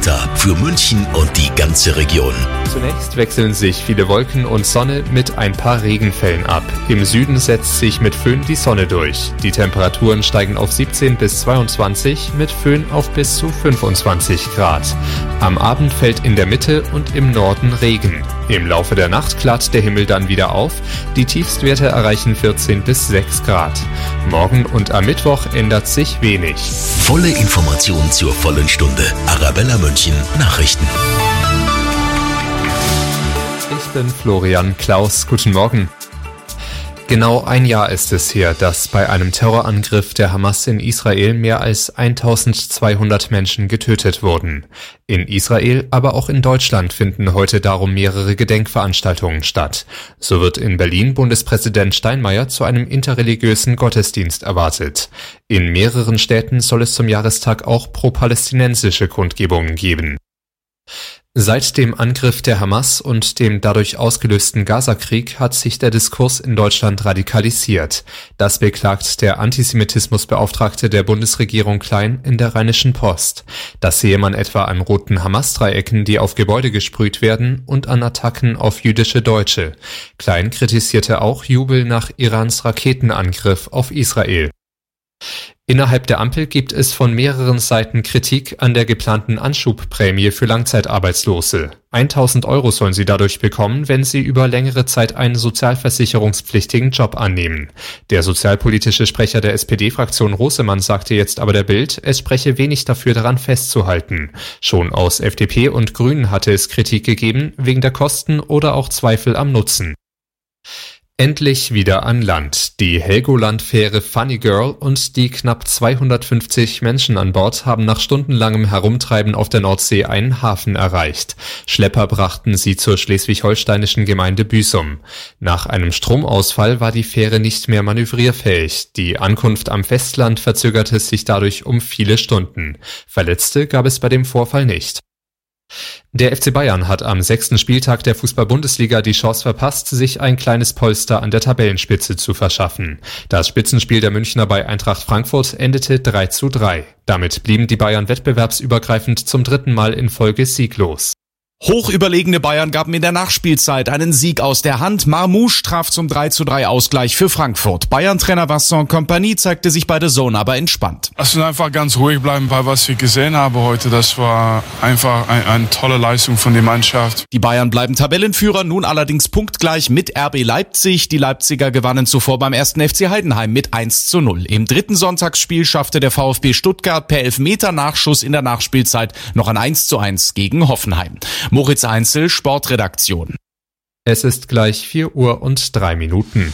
Wetter für München und die ganze Region. Zunächst wechseln sich viele Wolken und Sonne mit ein paar Regenfällen ab. Im Süden setzt sich mit Föhn die Sonne durch. Die Temperaturen steigen auf 17 bis 22, mit Föhn auf bis zu 25 Grad. Am Abend fällt in der Mitte und im Norden Regen. Im Laufe der Nacht klart der Himmel dann wieder auf. Die Tiefstwerte erreichen 14 bis 6 Grad. Morgen und am Mittwoch ändert sich wenig. Volle Information zur vollen Stunde. Arabella München Nachrichten. Ich bin Florian Klaus. Guten Morgen. Genau ein Jahr ist es her, dass bei einem Terrorangriff der Hamas in Israel mehr als 1200 Menschen getötet wurden. In Israel, aber auch in Deutschland finden heute darum mehrere Gedenkveranstaltungen statt. So wird in Berlin Bundespräsident Steinmeier zu einem interreligiösen Gottesdienst erwartet. In mehreren Städten soll es zum Jahrestag auch pro-palästinensische Kundgebungen geben. Seit dem Angriff der Hamas und dem dadurch ausgelösten Gaza-Krieg hat sich der Diskurs in Deutschland radikalisiert. Das beklagt der Antisemitismusbeauftragte der Bundesregierung Klein in der Rheinischen Post. Das sehe man etwa an roten Hamas-Dreiecken, die auf Gebäude gesprüht werden, und an Attacken auf jüdische Deutsche. Klein kritisierte auch Jubel nach Irans Raketenangriff auf Israel. Innerhalb der Ampel gibt es von mehreren Seiten Kritik an der geplanten Anschubprämie für Langzeitarbeitslose. 1.000 € sollen sie dadurch bekommen, wenn sie über längere Zeit einen sozialversicherungspflichtigen Job annehmen. Der sozialpolitische Sprecher der SPD-Fraktion Rosemann sagte jetzt aber der Bild, es spreche wenig dafür, daran festzuhalten. Schon aus FDP und Grünen hatte es Kritik gegeben, wegen der Kosten oder auch Zweifel am Nutzen. Endlich wieder an Land. Die Helgoland-Fähre Funny Girl und die knapp 250 Menschen an Bord haben nach stundenlangem Herumtreiben auf der Nordsee einen Hafen erreicht. Schlepper brachten sie zur schleswig-holsteinischen Gemeinde Büsum. Nach einem Stromausfall war die Fähre nicht mehr manövrierfähig. Die Ankunft am Festland verzögerte sich dadurch um viele Stunden. Verletzte gab es bei dem Vorfall nicht. Der FC Bayern hat am 6. Spieltag der Fußball-Bundesliga die Chance verpasst, sich ein kleines Polster an der Tabellenspitze zu verschaffen. Das Spitzenspiel der Münchner bei Eintracht Frankfurt endete 3:3. Damit blieben die Bayern wettbewerbsübergreifend zum dritten Mal in Folge sieglos. Hochüberlegene Bayern gaben in der Nachspielzeit einen Sieg aus der Hand. Marmouche traf zum 3:3 Ausgleich für Frankfurt. Bayern-Trainer Vincent Kompany zeigte sich bei The Zone aber entspannt. Also einfach ganz ruhig bleiben, bei was wir gesehen haben heute. Das war einfach eine tolle Leistung von der Mannschaft. Die Bayern bleiben Tabellenführer, nun allerdings punktgleich mit RB Leipzig. Die Leipziger gewannen zuvor beim 1. FC Heidenheim mit 1:0. Im dritten Sonntagsspiel schaffte der VfB Stuttgart per Elfmeter-Nachschuss in der Nachspielzeit noch ein 1:1 gegen Hoffenheim. Moritz Einzel, Sportredaktion. Es ist gleich 4:03.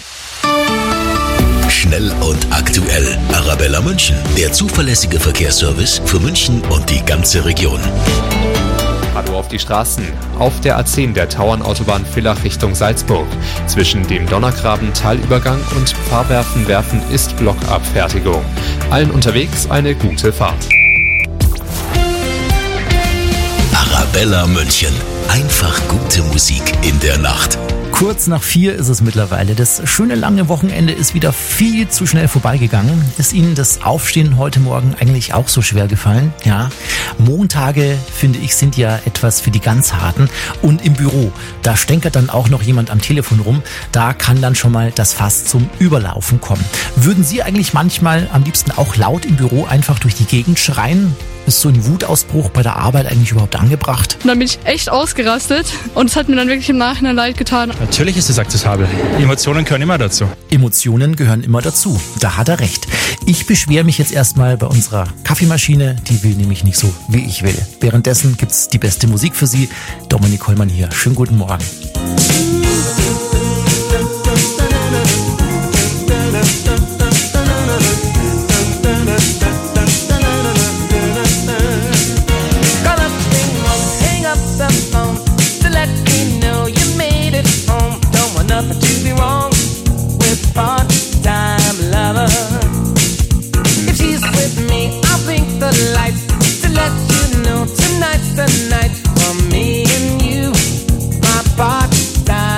Schnell und aktuell. Arabella München, der zuverlässige Verkehrsservice für München und die ganze Region. Hallo auf die Straßen. Auf der A10 der Tauernautobahn Villach Richtung Salzburg. Zwischen dem Donnergraben-Talübergang und Fahrwerfen-Werfen ist Blockabfertigung. Allen unterwegs eine gute Fahrt. Arabella München. Einfach gute Musik in der Nacht. Kurz nach 4 ist es mittlerweile. Das schöne lange Wochenende ist wieder viel zu schnell vorbeigegangen. Ist Ihnen das Aufstehen heute Morgen eigentlich auch so schwer gefallen? Ja. Montage, finde ich, sind ja etwas für die ganz Harten. Und im Büro, da stänkert dann auch noch jemand am Telefon rum. Da kann dann schon mal das Fass zum Überlaufen kommen. Würden Sie eigentlich manchmal am liebsten auch laut im Büro einfach durch die Gegend schreien? Ist so ein Wutausbruch bei der Arbeit eigentlich überhaupt angebracht? Und dann bin ich echt ausgerastet und es hat mir dann wirklich im Nachhinein leid getan. Natürlich ist es akzeptabel. Emotionen gehören immer dazu. Emotionen gehören immer dazu. Da hat er recht. Ich beschwere mich jetzt erstmal bei unserer Kaffeemaschine. Die will nämlich nicht so, wie ich will. Währenddessen gibt's die beste Musik für Sie. Dominik Hollmann hier. Schönen guten Morgen. Tonight's the night for me and you, my part-time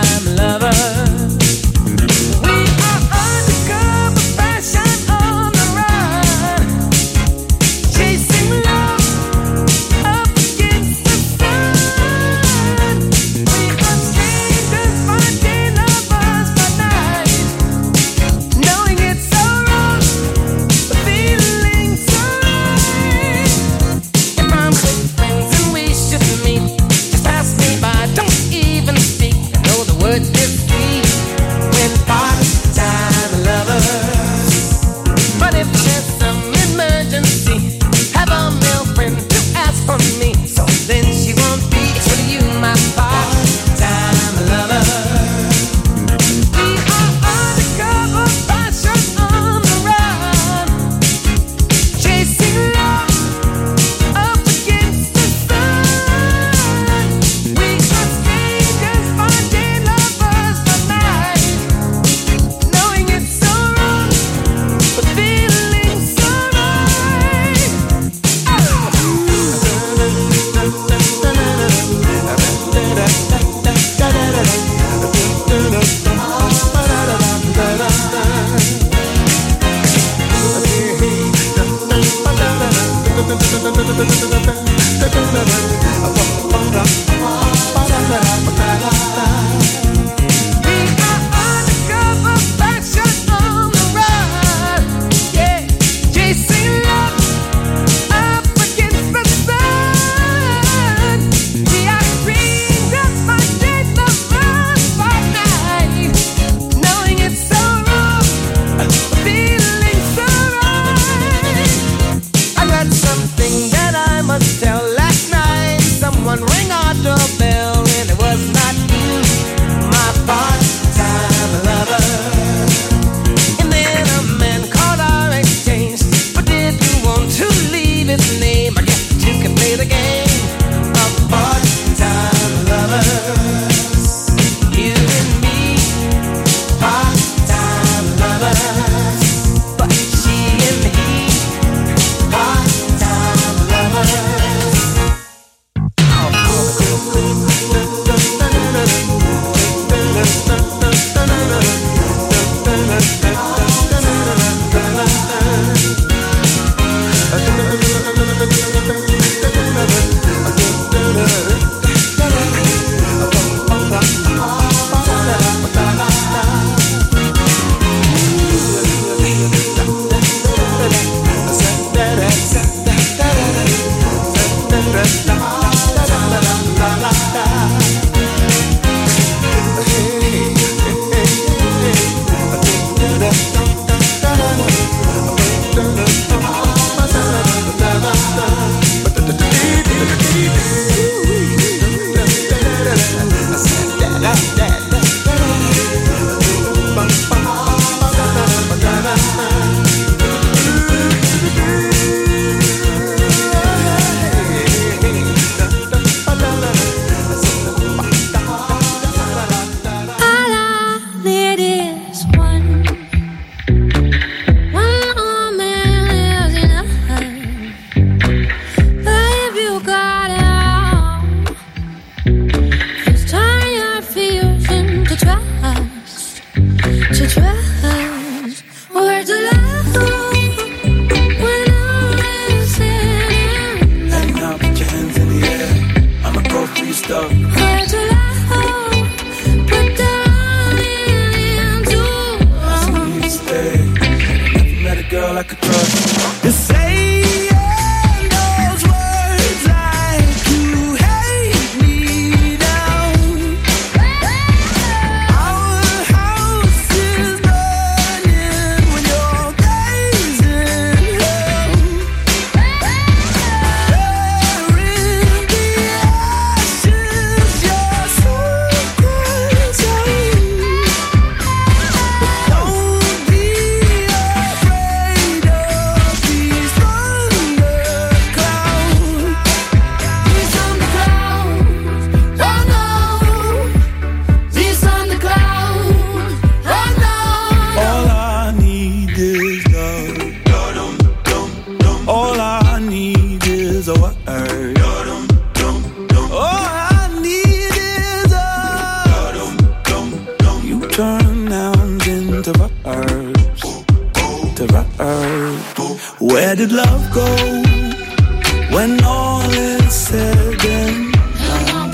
turn nouns into verbs, to verbs. Where did love go when all is said and done?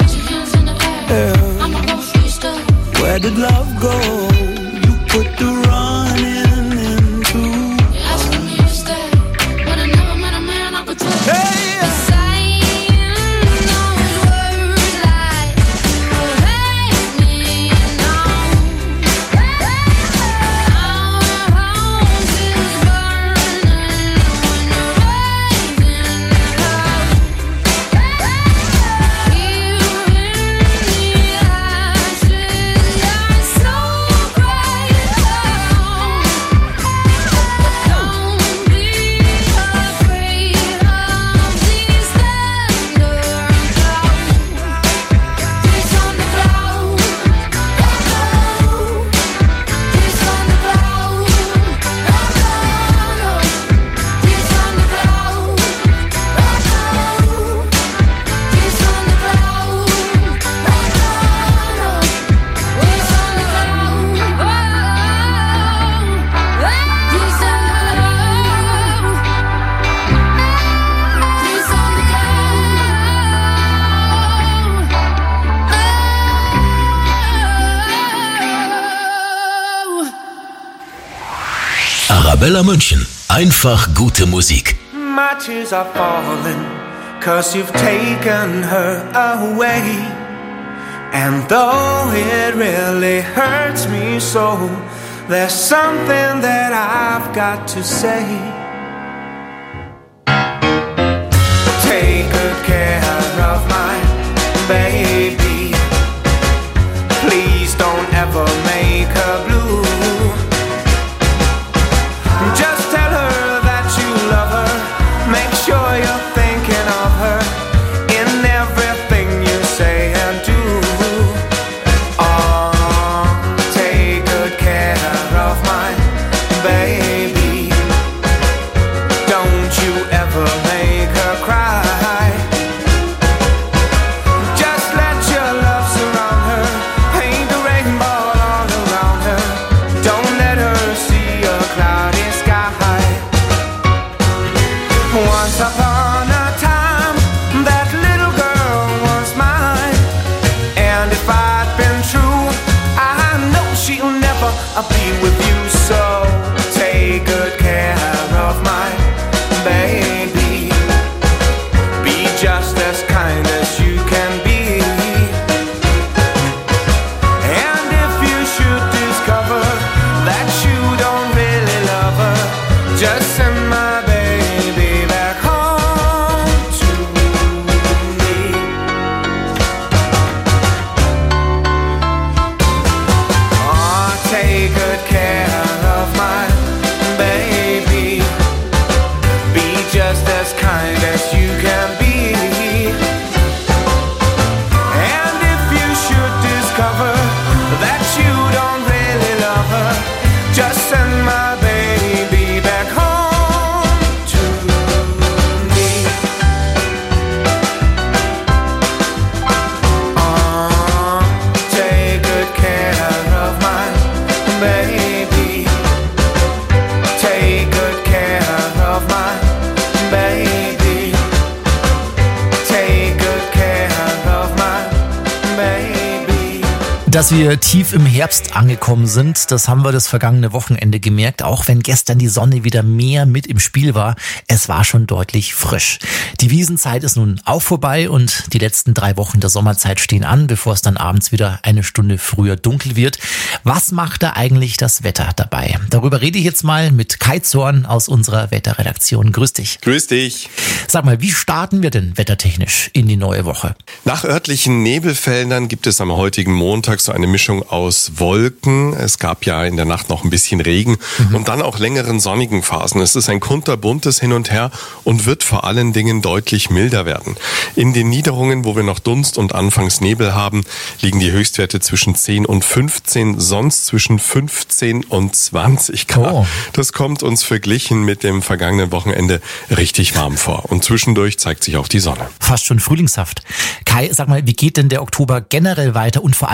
Where did love go? You put the running into. Ask me to stay, but I never met a man I could trust. Hey! Arabella München. Einfach gute Musik. My tears are falling, 'cause you've taken her away. And though it really hurts me so, there's something that I've got to say. Take good care of my baby. Please don't ever make her blue. Just tell her that you love her. Make sure you're thinking of her in everything you say and do. Oh, take good care of my baby. Don't you ever make her cry. Just let your love surround her. Paint a rainbow all around her. Don't let her see a cloudy sky. Once upon a time, that little girl was mine. And if I'd been true, I know she'll never be with you. So take good care of my baby. Be just as kind as you can be. And if you should discover that you don't really love her, just send my baby back home to me. Oh, take good care of my baby. Be just as kind as you can be. And if you should discover that you don't really love her, just send my baby back home to me. Oh, take good care of my baby. Take good care of my baby. Take good care of my baby. Dass wir tief im Herbst angekommen sind, das haben wir das vergangene Wochenende gemerkt, auch wenn gestern die Sonne wieder mehr mit im Spiel war. Es war schon deutlich frisch. Die Wiesenzeit ist nun auch vorbei und die letzten 3 Wochen der Sommerzeit stehen an, bevor es dann abends wieder eine Stunde früher dunkel wird. Was macht da eigentlich das Wetter dabei? Darüber rede ich jetzt mal mit Kai Zorn aus unserer Wetterredaktion. Grüß dich. Grüß dich. Sag mal, wie starten wir denn wettertechnisch in die neue Woche? Nach örtlichen Nebelfeldern gibt es am heutigen Montag so eine Mischung aus Wolken. Es gab ja in der Nacht noch ein bisschen Regen und dann auch längeren sonnigen Phasen. Es ist ein kunterbuntes Hin und Her und wird vor allen Dingen deutlich milder werden. In den Niederungen, wo wir noch Dunst und anfangs Nebel haben, liegen die Höchstwerte zwischen 10 und 15, sonst zwischen 15 und 20 Grad. Oh. Das kommt uns verglichen mit dem vergangenen Wochenende richtig warm vor. Und zwischendurch zeigt sich auch die Sonne. Fast schon frühlingshaft. Kai, sag mal, wie geht denn der Oktober generell weiter und vor allem, wie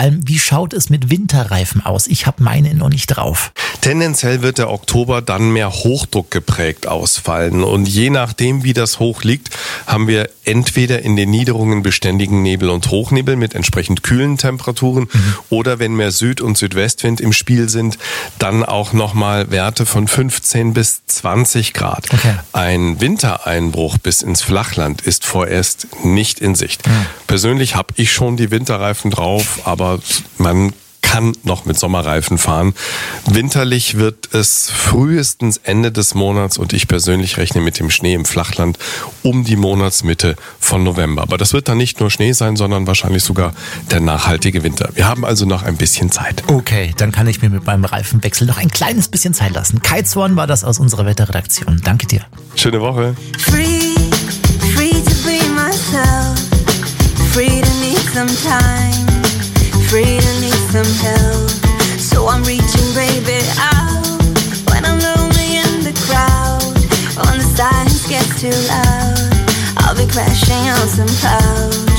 schaut es mit Winterreifen aus? Ich habe meine noch nicht drauf. Tendenziell wird der Oktober dann mehr Hochdruck geprägt ausfallen. Und je nachdem, wie das Hoch liegt, haben wir entweder in den Niederungen beständigen Nebel und Hochnebel mit entsprechend kühlen Temperaturen oder wenn mehr Süd- und Südwestwind im Spiel sind, dann auch nochmal Werte von 15 bis 20 Grad. Okay. Ein Wintereinbruch bis ins Flachland ist vorerst nicht in Sicht. Persönlich habe ich schon die Winterreifen drauf, aber man kann noch mit Sommerreifen fahren. Winterlich wird es frühestens Ende des Monats und ich persönlich rechne mit dem Schnee im Flachland um die Monatsmitte von November. Aber das wird dann nicht nur Schnee sein, sondern wahrscheinlich sogar der nachhaltige Winter. Wir haben also noch ein bisschen Zeit. Okay, dann kann ich mir mit meinem Reifenwechsel noch ein kleines bisschen Zeit lassen. Kai Zorn war das aus unserer Wetterredaktion. Danke dir. Schöne Woche. Free to be myself. Free to need some time. Free to need some help. So I'm reaching, baby, out when I'm lonely in the crowd. When the silence gets too loud, I'll be crashing on some couch.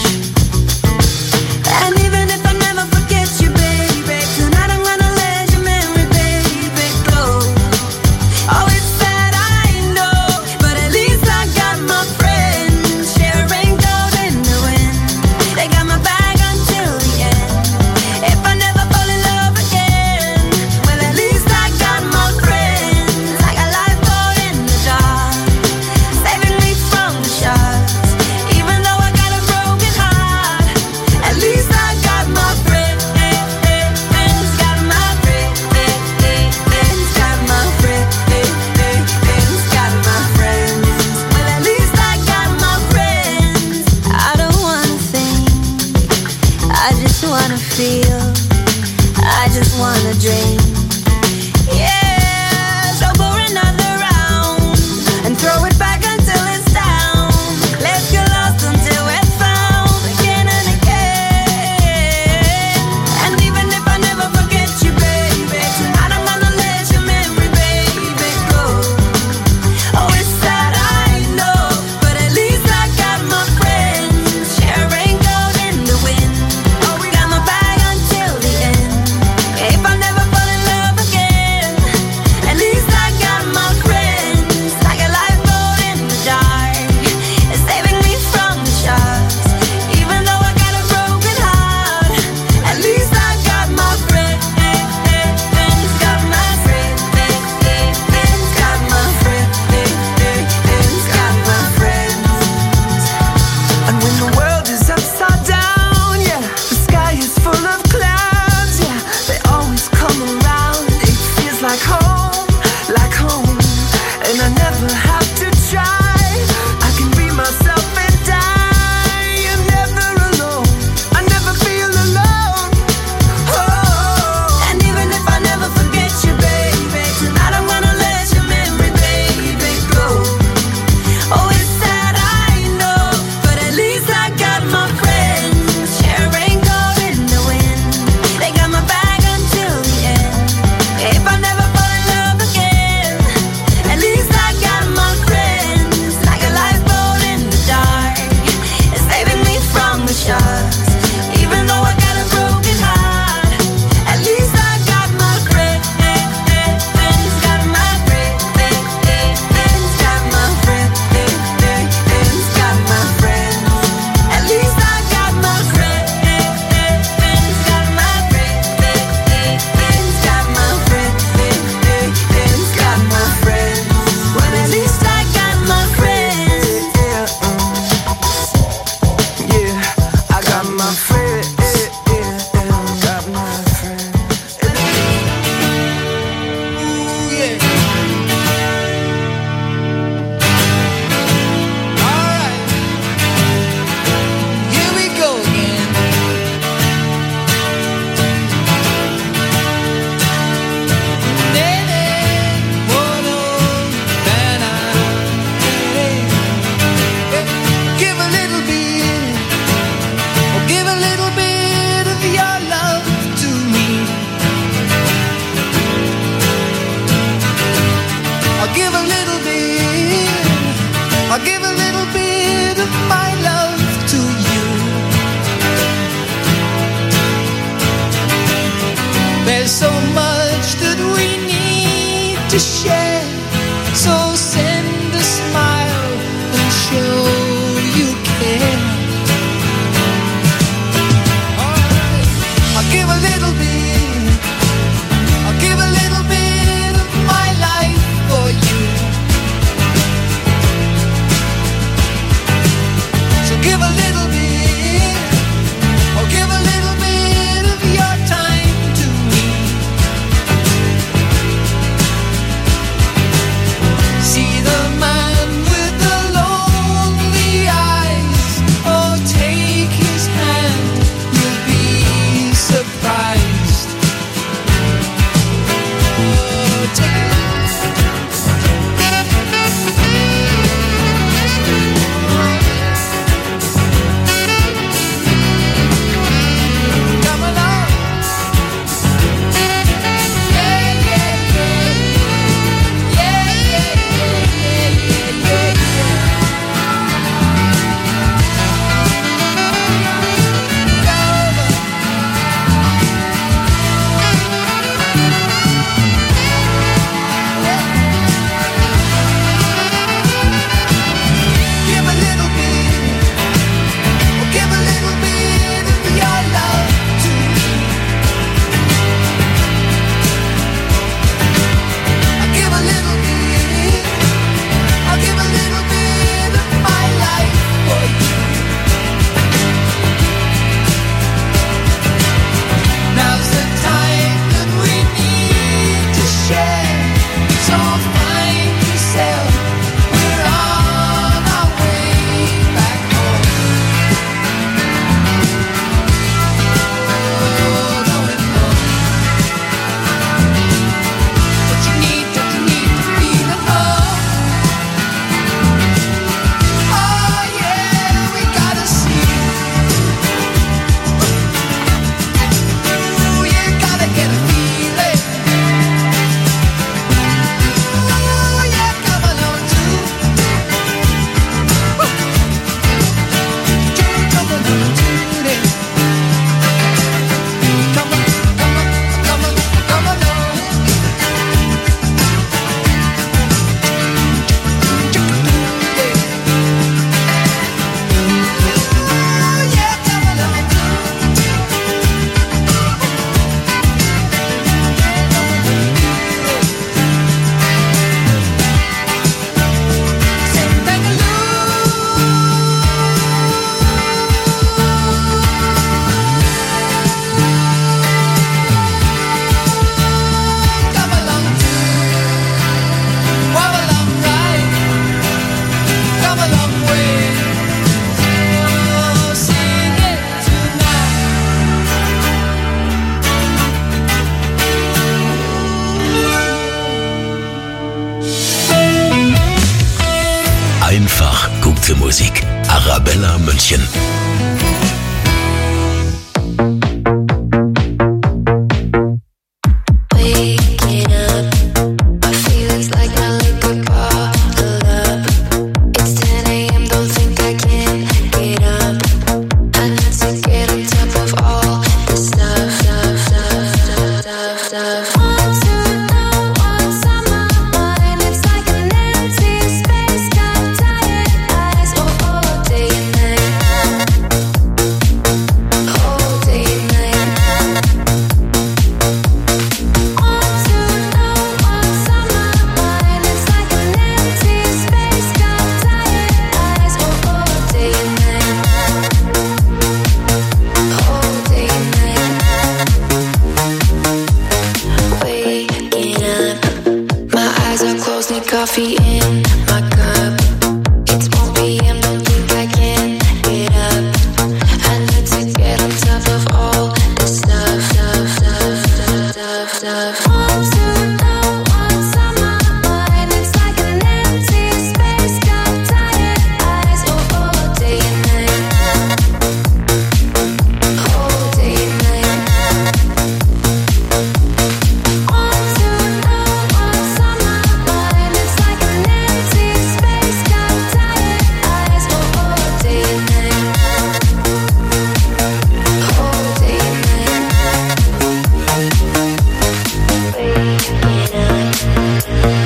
And even if I never forget you, baby, tonight I'm gonna let your memory, baby, go. Oh, it's sad, I know, but at least I got my friends sharing gold in the wind. They got my back until the end. If I never fall in love again, well, at least I got my friends. Like a lifeboat in the dark, saving me from the sharks. Even though I got a broken heart, at least I got my friends. Got my friends. Got my friends. Got my friends. Well, at least I got my friends. I don't wanna think, I just wanna feel, I just wanna dream. Yeah, so for another round and throw it back until it's down. Let's get lost until we're found again and again. And even if I never forget you, baby, tonight I'm gonna let your memory, baby, go. Oh, it's sad, I know, but at least I got my friends sharing gold in the wind. Oh, we got my back until the end. If I never fall in love again, at least I got my friends. Like a lifeboat in the dark, it's saving me from the sharks. Even though I got a broken heart, at least I got my friends. Got my friends. Got my friends. Got my friends. And when the world is upside down, yeah, the sky is full of clouds, yeah, they always come around. It feels like home, and I never have to try. I can be myself and die. I'm never alone, I never feel alone. Oh, and even if I never forget you, baby, tonight I'm gonna let your memory, baby, go. Oh, it's sad, I know, but at least I got my friends sharing gold in the wind. They got my back until the end. If I never fall in love again, at least I got my friends. Like a lifeboat in the dark, it's saving me from the sharks. Even though I got a broken heart, at least I got my friends. Got my friends. Got my friends. Got my friends. At least I got my friends. Got my friends. Got my friends. Got my friends. Well, at least I got my friends. Yeah, I got my friends. Got my friends. Ooh, yeah. Alright, here we go again. Give a little bit, or give a little bit of your love to me. I'll give a little bit, I'll give a little bit of my love to you. to share. So send a smile and show you care. Alright, I'll give a little bit, I'll give a little bit of my life for you. So give a little bit, or give a little bit of your time to me. See the man with the lonely eyes. Oh, take his hand, you'll be surprised. Oh, take it. Come along. Yeah, yeah, yeah. Yeah, yeah, yeah, yeah, yeah, Give a little bit, oh, give a little bit of your love to me. I'll give a little bit, I'll give a little bit of my life for you. Now's the time that we need to share. So find yourself, we're on our way back home. Oh, going home. But you need to feel at home. Oh yeah, we gotta see. Ooh, you gotta get a feeling. Oh yeah, come along too. Come along today. Come on, come along. Oh yeah, come along Sing come along walk along right, come a long way. Oh, sing it Einfach gute Musik. Arabella München. Waking up, my feelings like my liquor bottle up. It's 10 a.m., don't think I can get up. I need to get on top of all this stuff. Want to know what's on my mind? It's like an empty space, got tired eyes, all day and night. All day and night. Want to know what's on my mind? It's like an empty space, got tired eyes, all day and night. All day and night. Waking up, my eyes are closed, need coffee in my cup. It's 1 p.m., don't think I can get up. I need to get on top of all this stuff. Want to know what's on my mind? It's like an empty space, got tired eyes, all day and night. All day and night. Want to know what's on my mind? It's like an empty space, got tired eyes, all day and night. All day and night. Waking up.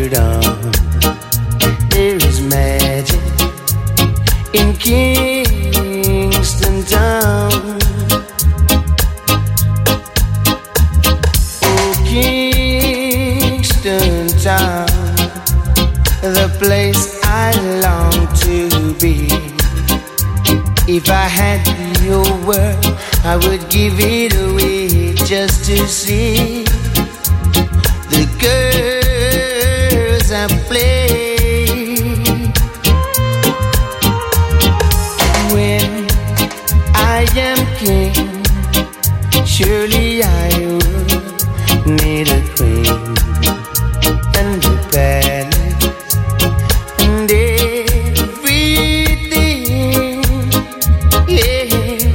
hold on. There is magic in Kingston Town. Oh, Kingston Town, the place I long to be. If I had your word, I would give it away just to see the girls I play. When I am king, surely I would need a queen and a palace and everything, yeah.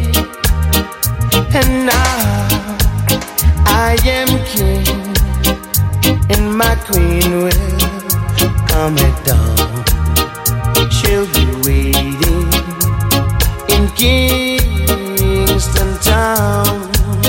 And now I am king, and my queen will come at dawn. She'll be waiting in Kingston Town.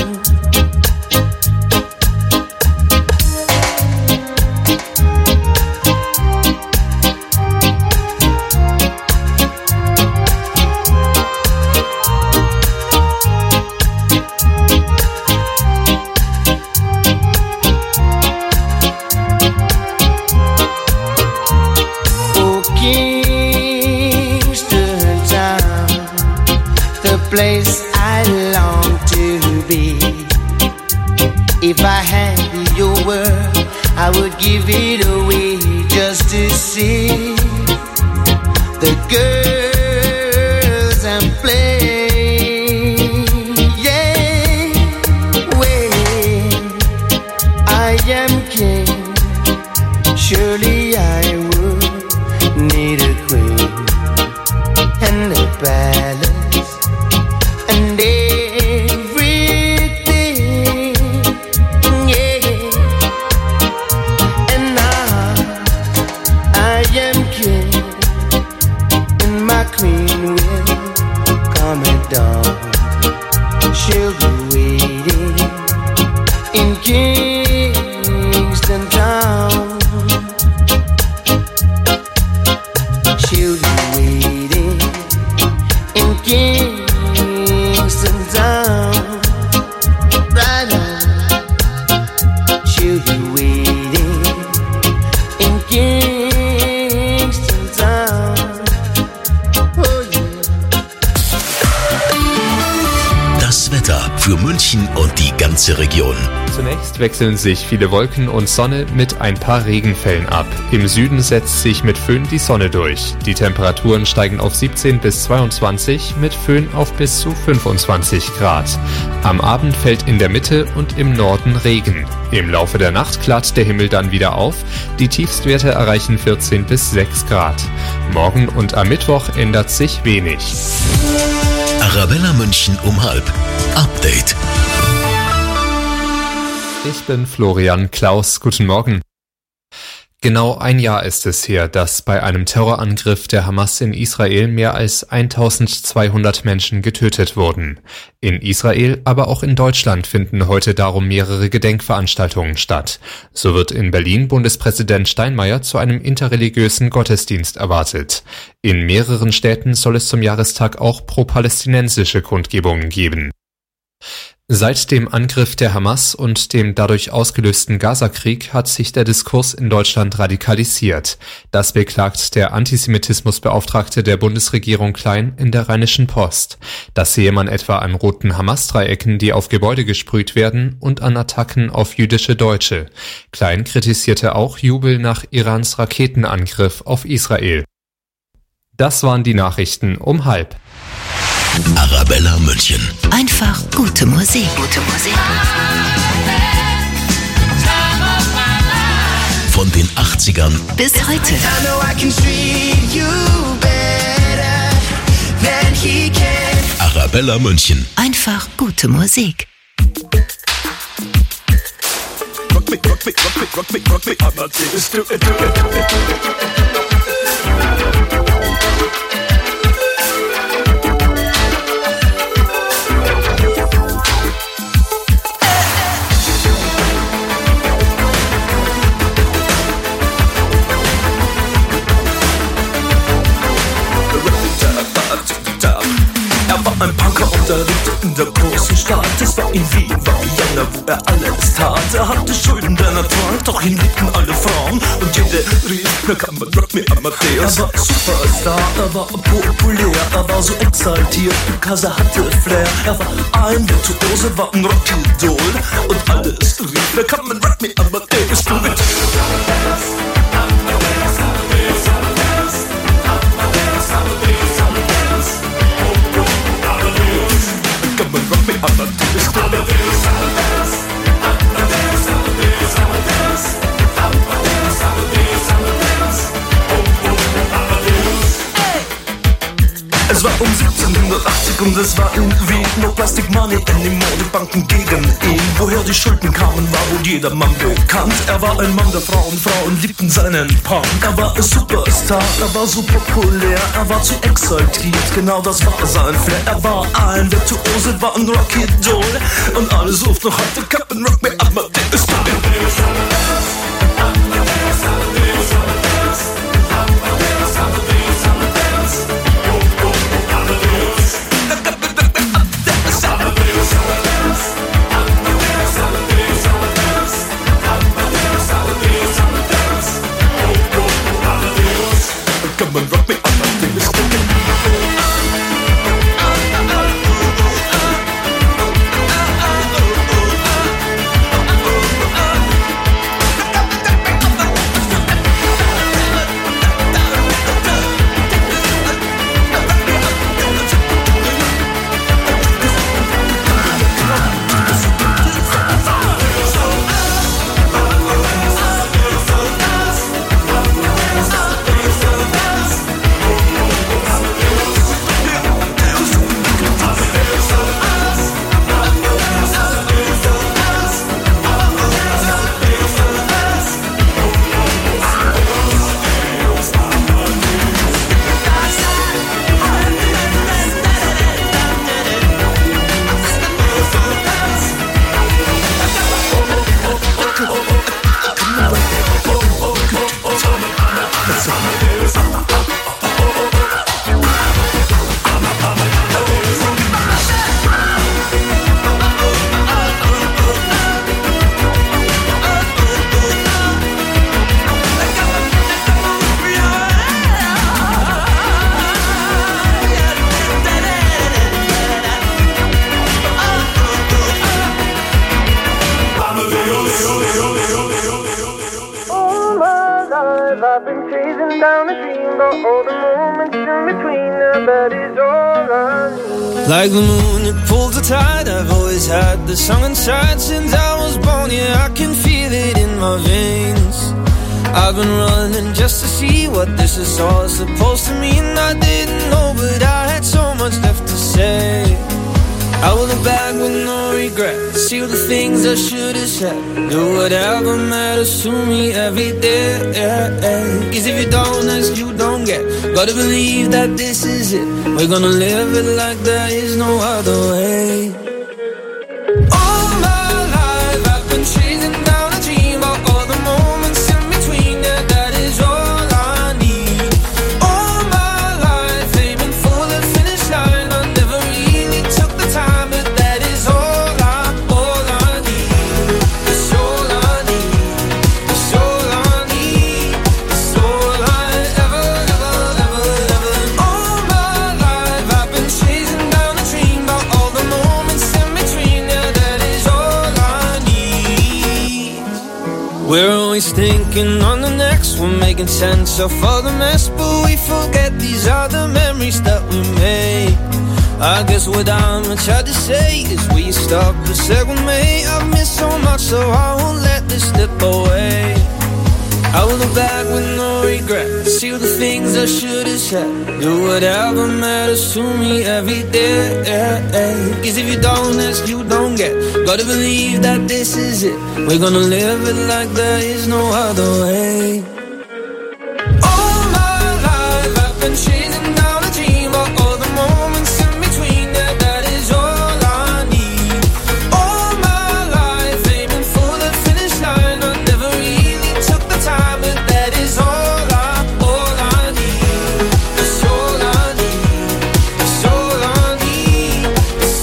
Place I long to be. If I had your word, I would give it away just to see the girls and play. Yeah, when I am king, surely I would need a queen and a palace and everything, yeah. And now I am king, and my queen will come at dawn. She'll be waiting in Kingston Town. She'll be waiting in Kingston Town, right now. She'll be waiting in Kingston Town. Oh yeah. Das Wetter für München und die ganze Region. Zunächst wechseln sich viele Wolken und Sonne mit ein paar Regenfällen ab. Im Süden setzt sich mit Föhn die Sonne durch. Die Temperaturen steigen auf 17 bis 22, mit Föhn auf bis zu 25 Grad. Am Abend fällt in der Mitte und im Norden Regen. Im Laufe der Nacht klart der Himmel dann wieder auf. Die Tiefstwerte erreichen 14 bis 6 Grad. Morgen und am Mittwoch ändert sich wenig. Arabella München um 12:30. Update. Ich bin Florian Klaus. Guten Morgen. Genau ein Jahr ist es her, dass bei einem Terrorangriff der Hamas in Israel mehr als 1200 Menschen getötet wurden. In Israel, aber auch in Deutschland finden heute darum mehrere Gedenkveranstaltungen statt. So wird in Berlin Bundespräsident Steinmeier zu einem interreligiösen Gottesdienst erwartet. In mehreren Städten soll es zum Jahrestag auch pro-palästinensische Kundgebungen geben. Seit dem Angriff der Hamas und dem dadurch ausgelösten Gaza-Krieg hat sich der Diskurs in Deutschland radikalisiert. Das beklagt der Antisemitismusbeauftragte der Bundesregierung Klein in der Rheinischen Post. Das sehe man etwa an roten Hamas-Dreiecken, die auf Gebäude gesprüht werden, und an Attacken auf jüdische Deutsche. Klein kritisierte auch Jubel nach Irans Raketenangriff auf Israel. Das waren die Nachrichten um 12:30. Arabella München. Einfach gute Musik. Gute Musik. Von den 80ern Bis heute. Arabella München. Einfach gute Musik. Rock me, rock me, rock me, rock me, rock me. I'm not serious, do it, do it. Mutter lebte in der großen Stadt. Es war in Wien, war Vienna, wo er alles tat. Er hatte Schulden, denn er trank, doch ihn liebten alle Frauen. Und jede rief, na kann man Rock Me Amadeus. Er war Superstar, er war populär, er war so exaltiert, because er hatte Flair. Er war ein Virtuose, war ein Rockidol. Und alles rief, na kann man Rock Me Amadeus. Du mit Es war um 1780 und es war in Wien. No Plastic Money anymore, die Banken gegen ihn. Woher die Schulden kamen, war wohl jedermann bekannt. Er war ein Mann der Frauen, Frauen liebten seinen Punk. Er war ein Superstar, er war so populär, er war zu exaltiert, genau das war sein Flair. Er war ein Virtuose, war ein Rockidol. Und alle suchten noch heute Captain Rock Me Amadeus. Like the moon, it pulls the tide. I've always had the song inside since I was born. Yeah, I can feel it in my veins. I've been running just to see what this is all supposed to mean. I didn't know, but I had so much left to say. I will look back with no regret, see all the things I should have said, do whatever matters to me every day. Cause if you don't ask, you don't get. Gotta believe that this is it. We're gonna live it like there is no other way. All my life I've been chasing down a dream of all the moments in between. Yeah, that is all I need. All my life aiming for the finish line. I never really took the time, but that is all I need. It's all I need. It's all I need. It's all I ever. All my life I've been chasing down a dream about all the moments in between. Yeah, that is all I need. We're always thinking on the next one, making sense of all the mess, but we forget these are the memories that we made. I guess what I'm trying to say is we stop the second May. I've missed so much, so I won't let this slip away. I will look back with no regret, see all the things I should have said, do whatever matters to me every day. Cause if you don't ask, you don't get. Gotta believe that this is it. We're gonna live it like there is no other way. All my life I've been chasing down a dream of all the moments in between. Yeah, that is all I need. All my life aiming for the finish line. I never really took the time, but that is all I need. It's all I need. It's all I need. It's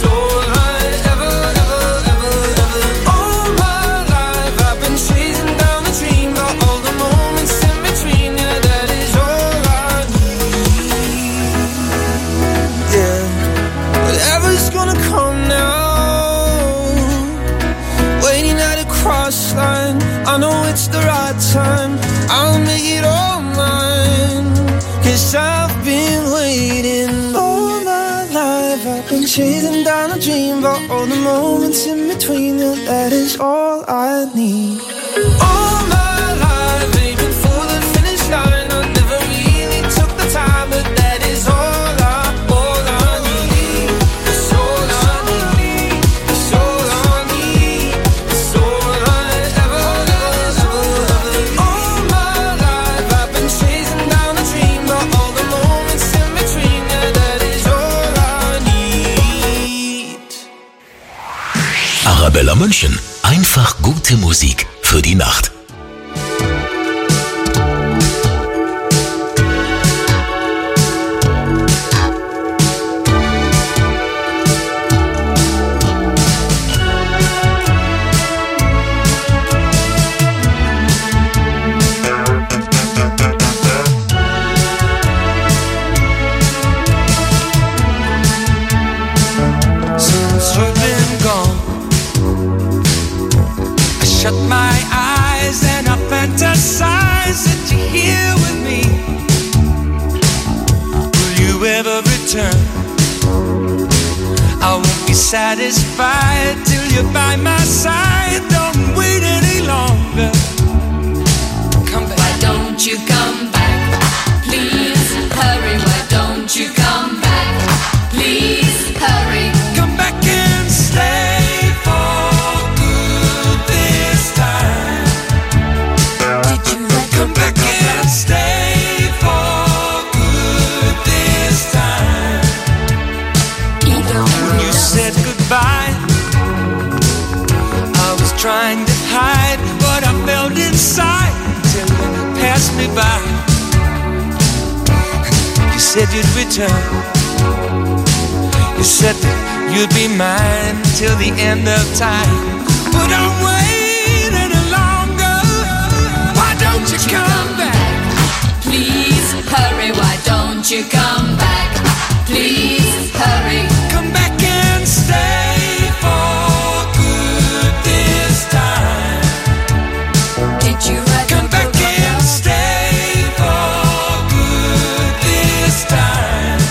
chasing down a dream, but all the moments in between, that is all I need. All my life, aiming for the finish line, I never really took the time, but that is all I need. It's all I need. It's all I need. It's all I ever. All my life, I've been chasing down a dream, but all the moments in between, that is all I need. Arabella München. Einfach gute Musik für die Nacht. Since you've been gone, I shut my eyes and I fantasize that you're here with me. Will you ever return? I won't be satisfied till you're by my side. Don't wait any longer. Come back. Why don't you come back? Please hurry. Why don't you come back? Please hurry. Come back and stay for good this time. Did you Come back and stay for good this time. When you said goodbye, I was trying to hide what I felt inside till you passed me by. You said you'd return. You said that you'd be mine till the end of time. But don't wait any longer. Why don't you come back? Please hurry. Why don't you come back? Please hurry. Come back and stay for good this time. Did you Come back and stay for good this time.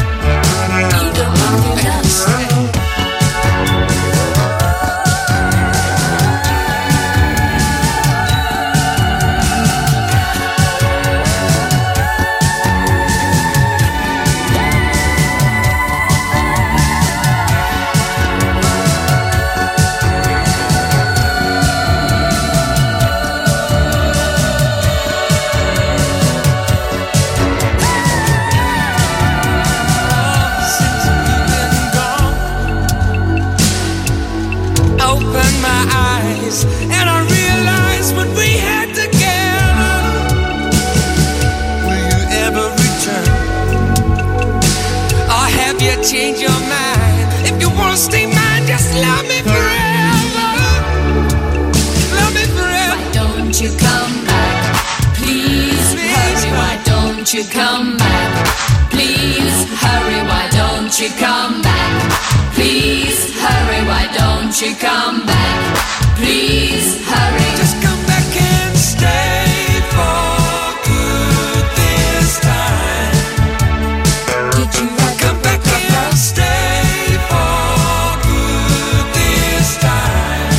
Open my eyes and I realized what we had together. Will you ever return? Or have you changed your mind? If you wanna stay mine, just love me forever. Love me forever. Why don't you come back? Please hurry. Why don't you come back? Please hurry. Why don't you come back? Please hurry. Why don't you come back? Please hurry. Just come back and stay for good this time. Did you Come back and stay for good this time.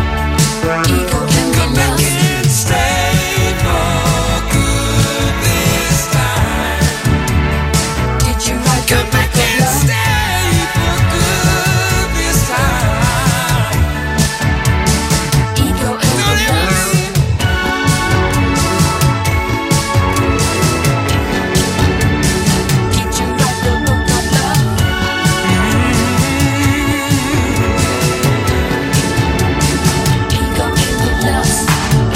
Come back and stay for good this time. Did you Come back and stay for good this time. Ego Don't ever leave. Did you write the book of love? Ego in the lust.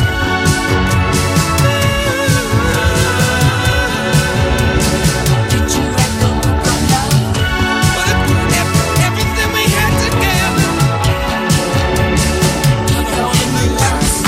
Did you write the book of love? Everything we had together. Ego in the lust.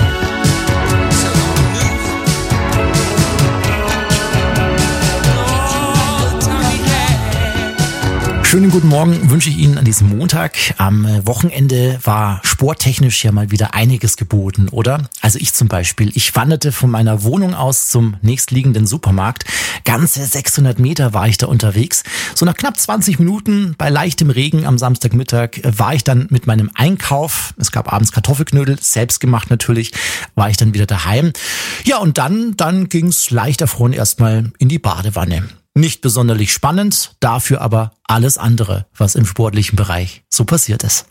Schönen guten Morgen wünsche ich Ihnen an diesem Montag. Am Wochenende war sporttechnisch ja mal wieder einiges geboten, oder? Also ich zum Beispiel. Ich wanderte von meiner Wohnung aus zum nächstliegenden Supermarkt. Ganze 600 Meter war ich da unterwegs. So nach knapp 20 Minuten bei leichtem Regen am Samstagmittag war ich dann mit meinem Einkauf, es gab abends Kartoffelknödel, selbst gemacht natürlich, war ich dann wieder daheim. Ja, und dann ging's leicht erfroren erstmal in die Badewanne. Nicht besonderlich spannend, dafür aber alles andere, was im sportlichen Bereich so passiert ist.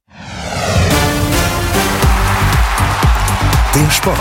Der Sport.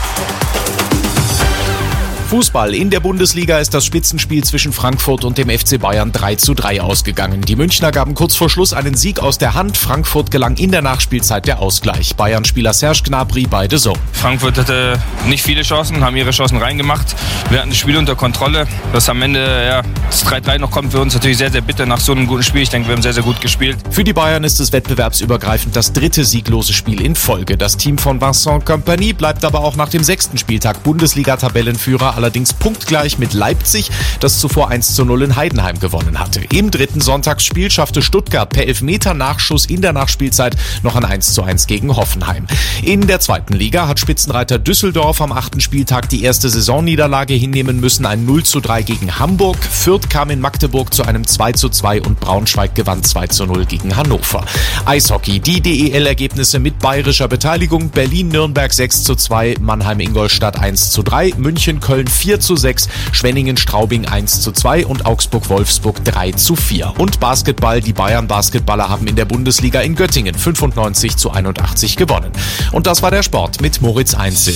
Fußball. In der Bundesliga ist das Spitzenspiel zwischen Frankfurt und dem FC Bayern 3:3 ausgegangen. Die Münchner gaben kurz vor Schluss einen Sieg aus der Hand. Frankfurt gelang in der Nachspielzeit der Ausgleich. Bayern-Spieler Serge Gnabry bei The Zone. Frankfurt hatte nicht viele Chancen, haben ihre Chancen reingemacht. Wir hatten das Spiel unter Kontrolle. Dass am Ende das 3:3 noch kommt, für uns natürlich sehr, sehr bitter nach so einem guten Spiel. Ich denke, wir haben sehr, sehr gut gespielt. Für die Bayern ist es wettbewerbsübergreifend das 3. sieglose Spiel in Folge. Das Team von Vincent Kompany bleibt aber auch nach dem 6. Spieltag Bundesliga-Tabellenführer, allerdings punktgleich mit Leipzig, das zuvor 1:0 in Heidenheim gewonnen hatte. Im 3. Sonntagsspiel schaffte Stuttgart per Elfmeter-Nachschuss in der Nachspielzeit noch ein 1:1 gegen Hoffenheim. In der 2. Liga hat Spitzenreiter Düsseldorf am 8. Spieltag die erste Saisonniederlage hinnehmen müssen, ein 0:3 gegen Hamburg. Fürth kam in Magdeburg zu einem 2:2 und Braunschweig gewann 2:0 gegen Hannover. Eishockey, die DEL-Ergebnisse mit bayerischer Beteiligung: Berlin-Nürnberg 6:2, Mannheim-Ingolstadt 1:3, München-Köln 4:6, Schwenningen-Straubing 1:2 und Augsburg-Wolfsburg 3:4. Und Basketball, die Bayern-Basketballer haben in der Bundesliga in Göttingen 95:81 gewonnen. Und das war der Sport mit Moritz Einzel.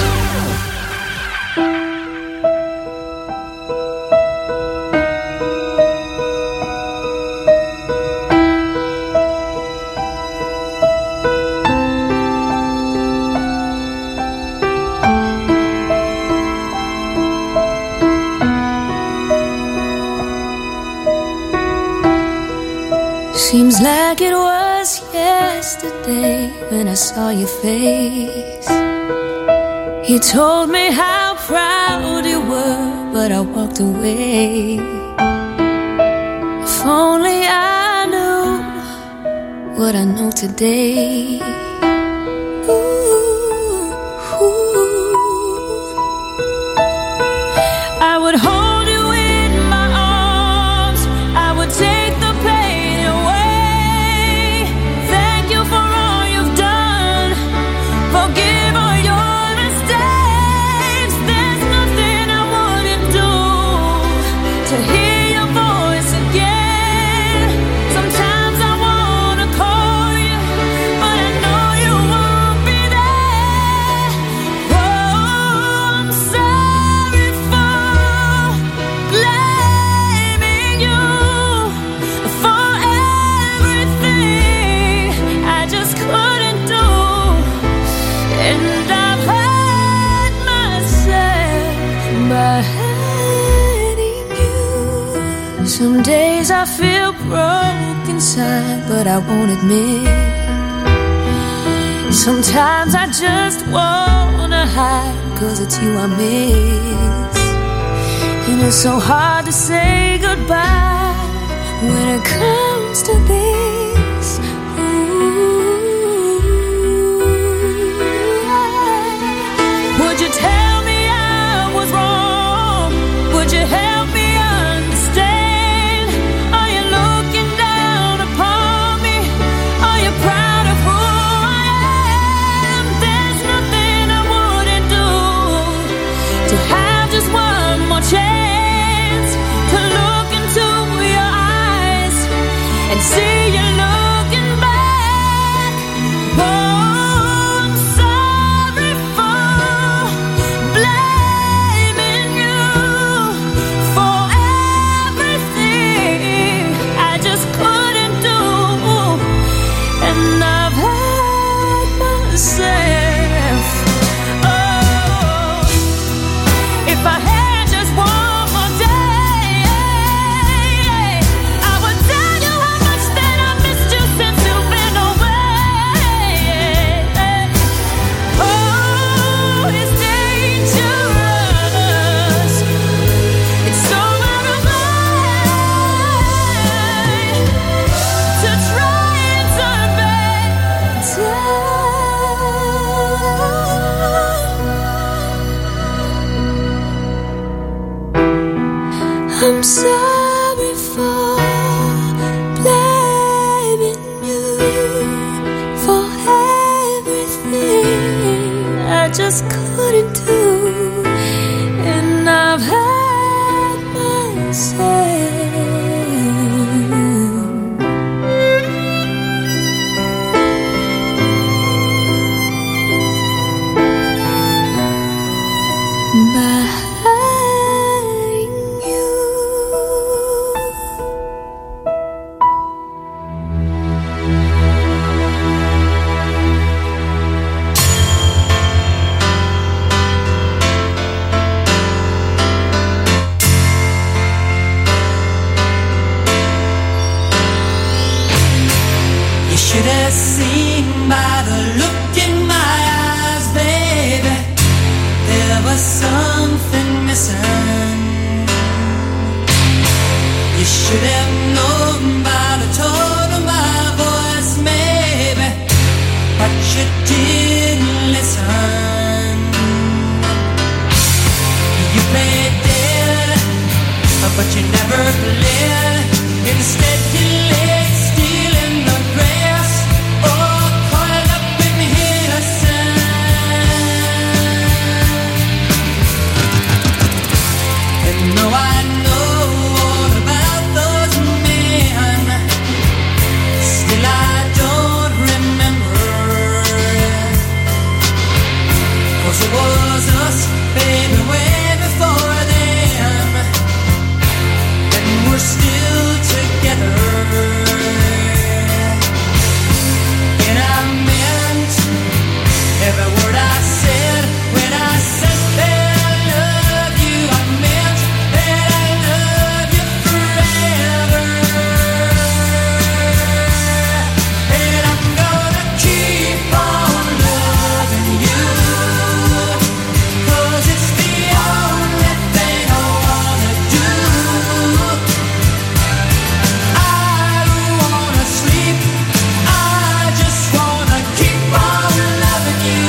Seems like it was yesterday when I saw your face. You told me how proud you were, but I walked away. If only I knew what I know today. I would hold you in my arms, I would take the pain away. Thank you for all you've done, forgive all your mistakes. There's nothing I wouldn't do to hear your voice again. Sometimes I wanna call you, but I know you won't be there. Oh, I'm sorry for blaming you for everything I just couldn't do. And I've hurt myself by hurting you. Some days I feel broke inside, but I won't admit. Sometimes I just wanna hide, 'cause it's you I miss. And it's so hard to say goodbye when it comes to this. Would you tell me I was wrong? Would you help me understand? Are you looking down upon me? Are you proud of who I am? There's nothing I wouldn't do to have just one more chance to look into your eyes and see you I'm sorry for blaming you for everything I just couldn't do, and I've had my say. Should have seen by the look in my eyes, baby, there was something missing. You should have known by the tone of my voice, maybe, but you didn't listen. You played dead, but you never played. Instead you lay still in the grass, all coiled up in innocence. And though I know all about those men, still I don't remember. 'Cause it was us, baby, way before them, and we're still together. And I meant every word I said when I said that I love you. I meant that I love you forever. And I'm gonna keep on loving you, 'cause it's the only thing I wanna do. I don't wanna sleep, I just wanna keep on loving you.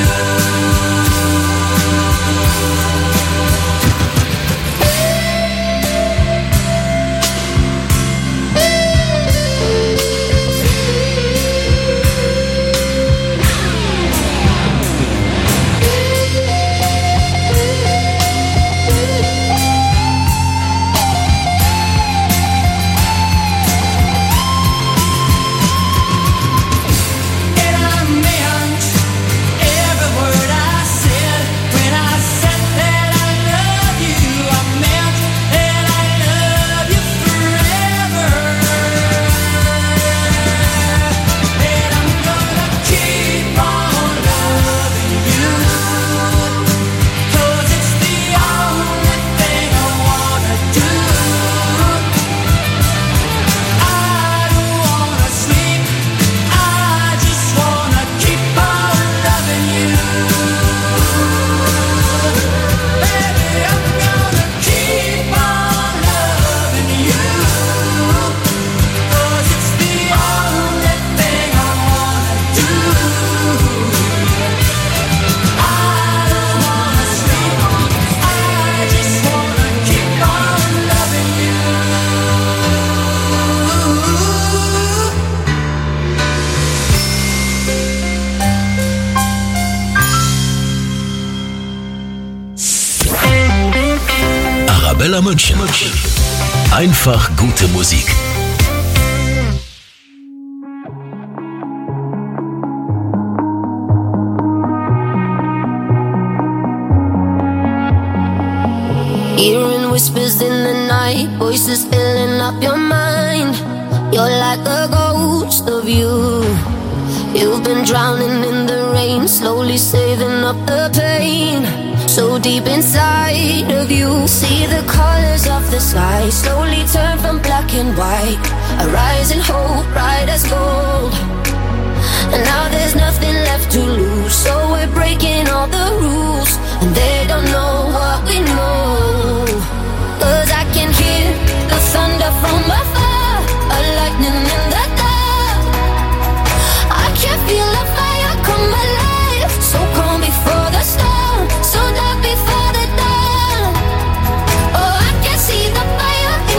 And I meant every word I said when I said that I love you. I meant that I love you forever. And I'm gonna keep on loving you, 'cause it's the only thing I wanna do. I don't wanna sleep, I just wanna keep on loving you. Baby, I'm gonna keep on loving you, 'cause it's the only thing I wanna do. I don't wanna sleep, I just wanna keep on loving you. Arabella München. Einfach gute Musik. Hearing whispers in the night, voices filling up your mind. You're like a ghost of you. You've been drowning in the rain, slowly saving up the pain. So deep inside of you, see the colors of the sky slowly turn from black and white. A rising hope, bright as gold. And now there's nothing left to lose, so we're breaking all the rules, and they don't know what we know. 'Cause I can hear the thunder from afar, a lightning in the dark. I can feel a fire come alive, so calm before the storm, so dark before the dawn. Oh, I can see the fire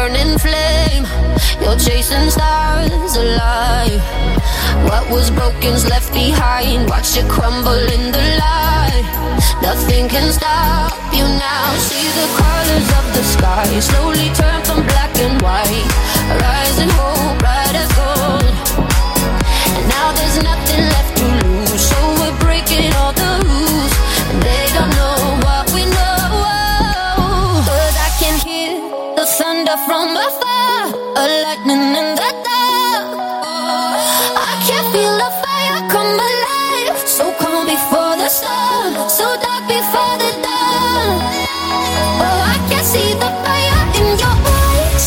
burning flame. You're chasing stars alive. What was broken's left behind. Watch it crumble in the light. Nothing can stop you now. See the colors of the sky slowly turn from black and white. Rising hope, bright as gold. And now there's nothing left to lose. So we're breaking all the rules. And they don't know what we know. 'Cause I can hear the thunder from afar, a lightning in the dark. I can feel the fire come alive. So calm before the storm, so dark before the dawn. Oh, I can see the fire in your eyes.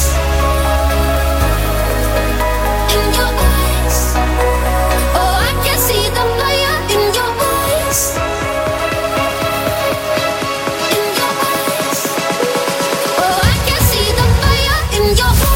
In your eyes. Oh, I can see the fire in your eyes. In your eyes. Oh, I can see the fire in your eyes.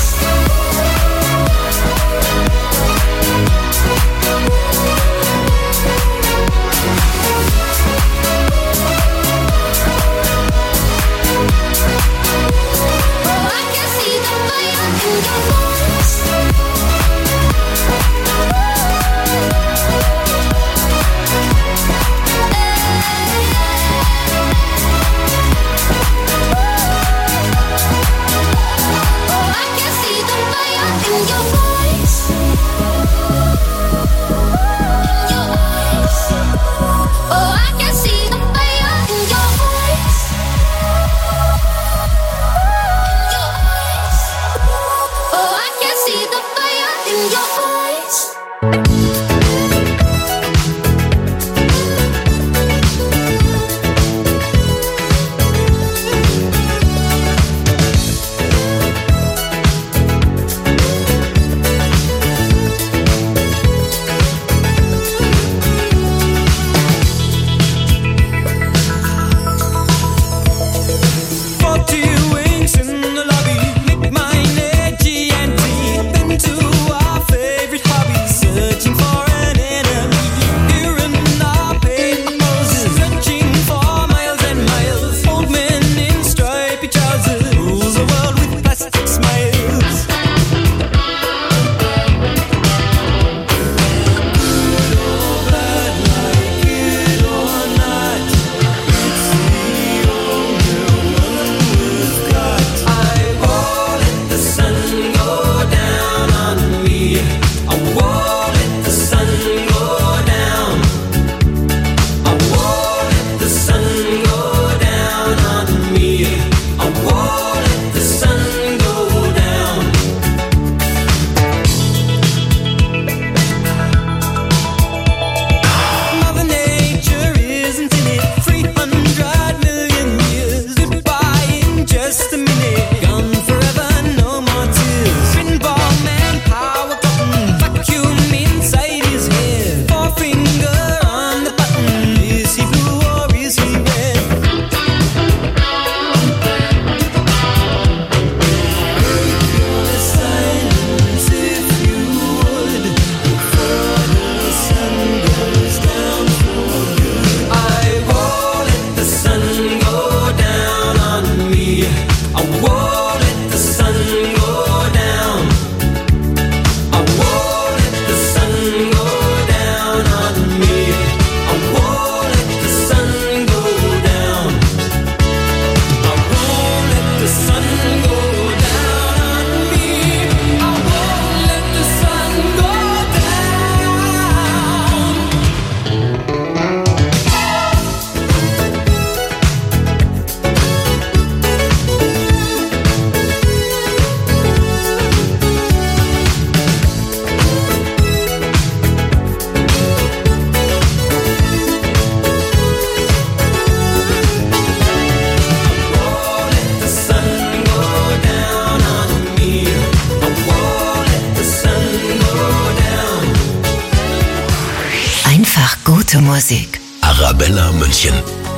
Gute Musik. Arabella München.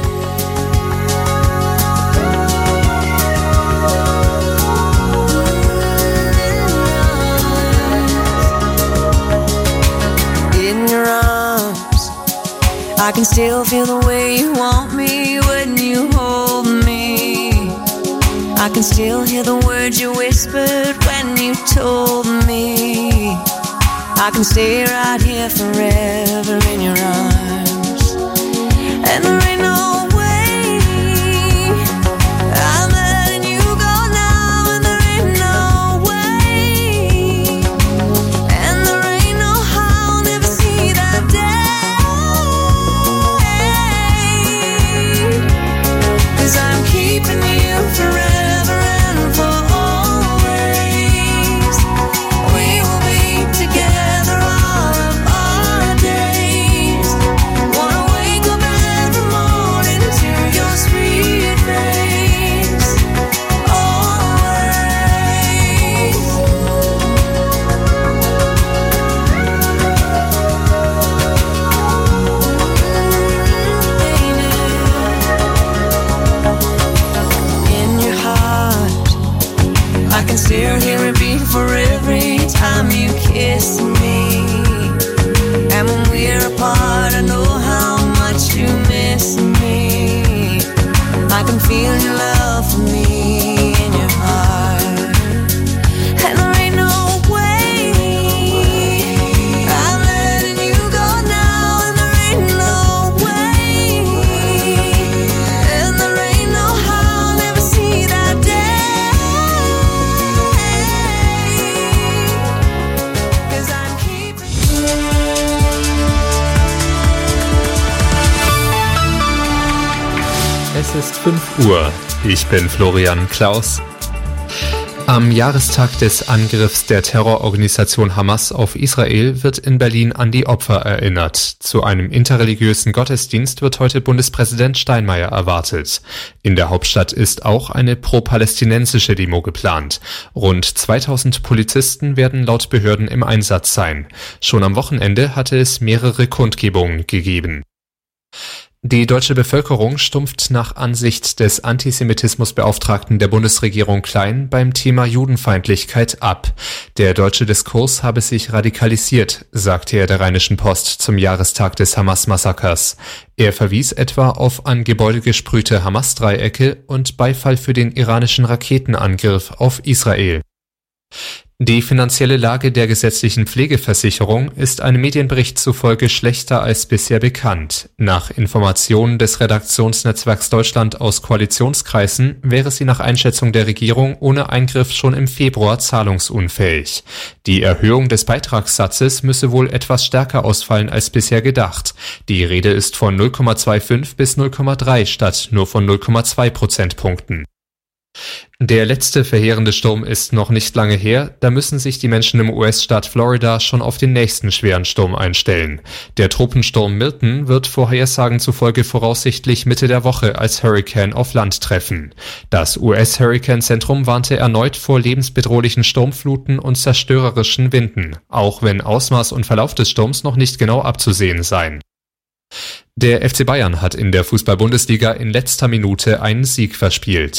In your arms, I can still feel the way you want me when you hold me. I can still hear the words you whispered when you told me I can stay right here forever in your arms. And there ain't no way I'm letting you go now, and there ain't no way, and there ain't no how I'll never see that day. 'Cause I'm keeping you forever and for always. We will be together all of our days. Wanna wake up every morning to your sweet face. In your heart, I can still hear it beat for every time you kiss me. And when we're apart, I know how much you miss me. I can feel your love for me in your heart. And there ain't no way I'm letting you go now, and there ain't no way, and there ain't no how I'll never see that day. 'Cause I'm keeping Es ist 5 Uhr. Ich bin Florian Klaus. Am Jahrestag des Angriffs der Terrororganisation Hamas auf Israel wird in Berlin an die Opfer erinnert. Zu einem interreligiösen Gottesdienst wird heute Bundespräsident Steinmeier erwartet. In der Hauptstadt ist auch eine pro-palästinensische Demo geplant. Rund 2000 Polizisten werden laut Behörden im Einsatz sein. Schon am Wochenende hatte es mehrere Kundgebungen gegeben. Die deutsche Bevölkerung stumpft nach Ansicht des Antisemitismusbeauftragten der Bundesregierung Klein beim Thema Judenfeindlichkeit ab. Der deutsche Diskurs habe sich radikalisiert, sagte er der Rheinischen Post zum Jahrestag des Hamas-Massakers. Er verwies etwa auf an Gebäude gesprühte Hamas-Dreiecke und Beifall für den iranischen Raketenangriff auf Israel. Die finanzielle Lage der gesetzlichen Pflegeversicherung ist einem Medienbericht zufolge schlechter als bisher bekannt. Nach Informationen des Redaktionsnetzwerks Deutschland aus Koalitionskreisen wäre sie nach Einschätzung der Regierung ohne Eingriff schon im Februar zahlungsunfähig. Die Erhöhung des Beitragssatzes müsse wohl etwas stärker ausfallen als bisher gedacht. Die Rede ist von 0,25 bis 0,3 statt nur von 0,2 Prozentpunkten. Der letzte verheerende Sturm ist noch nicht lange her, da müssen sich die Menschen im US-Staat Florida schon auf den nächsten schweren Sturm einstellen. Der Tropensturm Milton wird Vorhersagen zufolge voraussichtlich Mitte der Woche als Hurrikan auf Land treffen. Das US-Hurrikan-Zentrum warnte erneut vor lebensbedrohlichen Sturmfluten und zerstörerischen Winden, auch wenn Ausmaß und Verlauf des Sturms noch nicht genau abzusehen seien. Der FC Bayern hat in der Fußball-Bundesliga in letzter Minute einen Sieg verspielt.